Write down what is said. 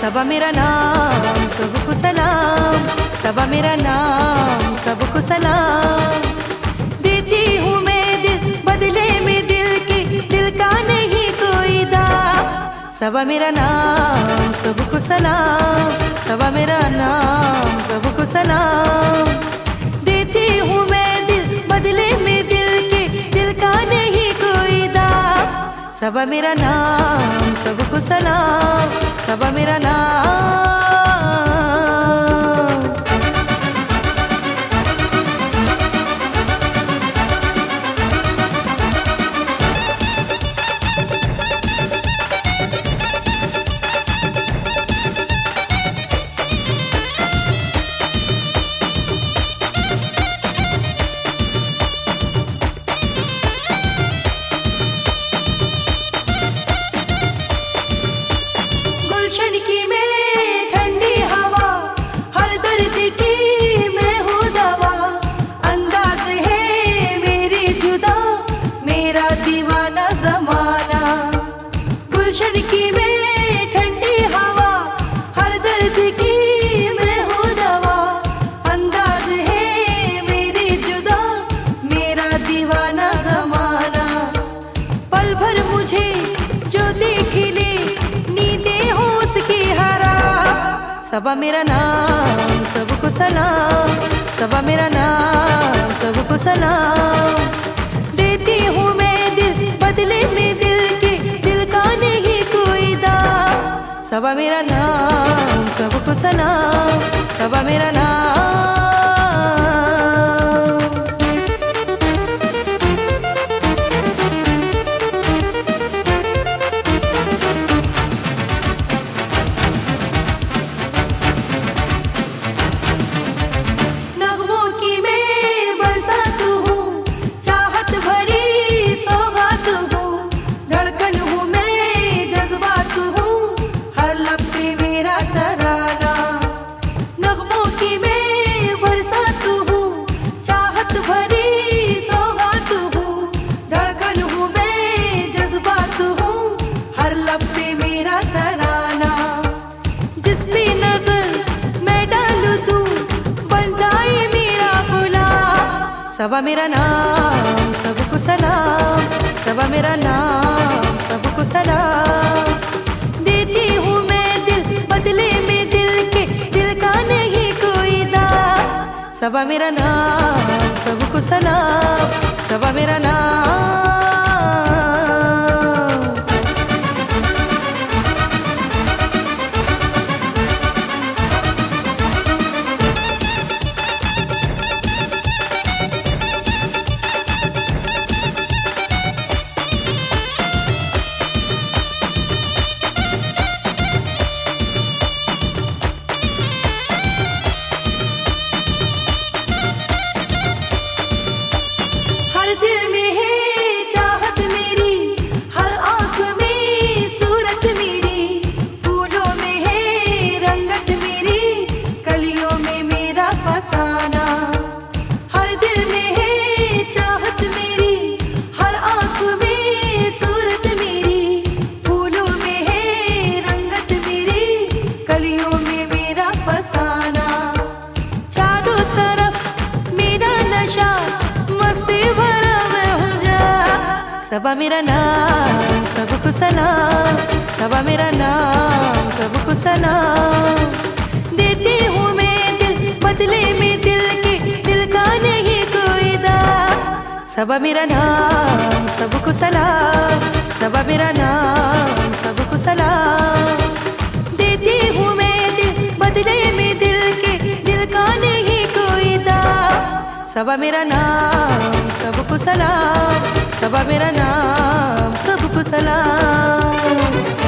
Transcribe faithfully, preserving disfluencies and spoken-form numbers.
सबा मेरा नाम, सबको सलाम, सबा मेरा नाम, सबको सलाम। देती हूँ मैं दिल, बदले में दिल के, दिल का नहीं कोई दाम। सबा मेरा नाम, सबको सलाम, सबा मेरा नाम, सबको सलाम। देती हूँ मैं दिल, बदले में दिल के, दिल का नहीं कोई दाम। सबा मेरा नाम, सबको सलाम, सबा मेरा नाम। गुलशन की मैं ठंडी हवा, हर दर्द की मैं हूँ दवा। अंदाज है मेरी जुदा, मेरा दीवाना जमाना। गुलशन की मैं ठंडी हवा, हर दर्द की मैं हूँ दवा। अंदाज है मेरी जुदा, मेरा दीवाना जमाना। पल भर मुझे जो देख ले, सबा मेरा नाम, सबको सलाम, सबा मेरा नाम, सबको सलाम। देती हूँ मैं दिल, बदले में दिल के, दिल का नहीं कोई दाम। सबा मेरा नाम, सबको सलाम, सबा मेरा नाम। सबा मेरा नाम, सबको सलाम, सबा मेरा नाम, सबको सलाम। देती हूँ मैं दिल, बदले में दिल के, दिल का नहीं कोई दाम। सबा मेरा नाम, सबको सलाम, सबा मेरा नाम। दिल में है चाहत मेरी, हर आँख में सूरत मेरी। फूलों में है रंगत मेरी, कलियों में मेरा फसाना। हर दिल में है चाहत मेरी, हर आँख में सूरत मेरी। फूलों में है रंगत मेरी, कलियों में मेरा फसाना। चारों तरफ मेरा नशा, मस्ती भरा सबा मेरा नाम, सबको सलाम, सबा मेरा नाम, सबको सलाम। देती हूँ मैं दिल, बदले में दिल के, दिल का नहीं कोई दाम। सबा मेरा नाम, सबको सलाम, सबा मेरा नाम, सबको सलाम। देती हूँ मैं दिल, बदले में दिल के, दिल का नहीं कोई दाम। सबा मेरा नाम, सबको सलाम, सबा मेरा नाम, सबको सलाम।